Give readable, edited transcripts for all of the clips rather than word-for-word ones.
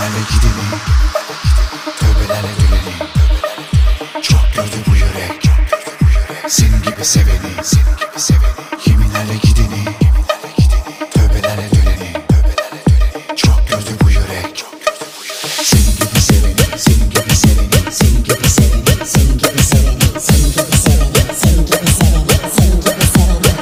Yeminlerle gideni, tövbelerle döneni. Çok gördü bu yürek, senin gibi seveni. Yeminlerle gideni, tövbelerle döneni. Çok gördü bu yürek, senin gibi seveni, senin gibi seveni, senin gibi seveni, senin gibi seveni, senin gibi seveni, senin gibi seveni, senin gibi seveni, senin gibi seveni.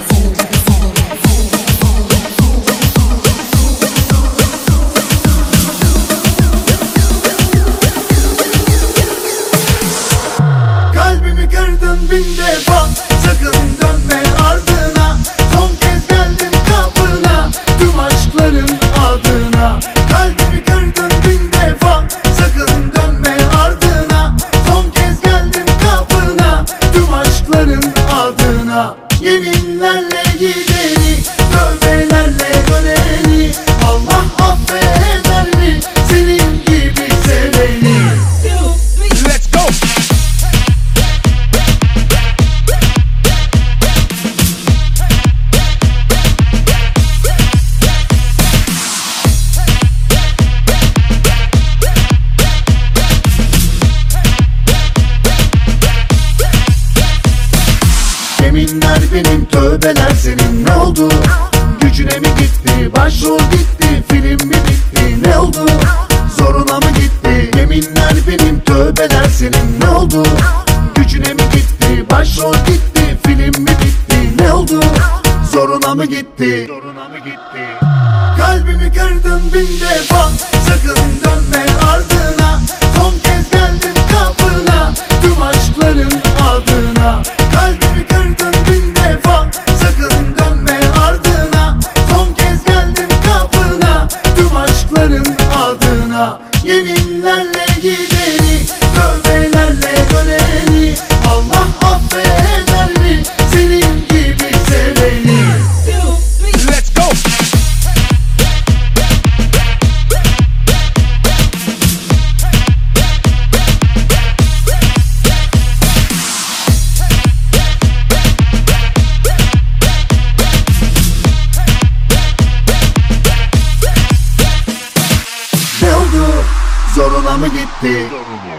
Kalbimi kırdın bin defa, sakın dönme ardına. Son kez geldim kapına, tüm aşkların adına. Kalbimi kırdın bin defa, sakın dönme ardına. Son kez geldim kapına, tüm aşkların adına. Yeminlerle gideni, tövbelerle döneni. Allah affeder mi senin gibi seveni? Let's go! Yeminler benim, tövbeler senin. Ne oldu? Gücüne mi gitti? Başrol gitti, film mi bitti? Ne oldu? Zoruna mı gitti? Yeminler benim, tövbeler senin. Ne oldu? Gücüne mi gitti? Başrol gitti, film mi bitti? Ne oldu? Zoruna mı gitti? Kalbimi kırdın bin defa, sakın dönme ardına. Son kez geldim kapına, tüm aşkların adına. Kalbimi kırdın bin defa, sakın dönme ardına. Son kez geldim kapına, tüm aşkların adına. Yeminlerle gideni, tövbelerle döneni. Allah affeder mi senin gibi seveni? Let's go! Ne oldu? Zoruna mı gitti?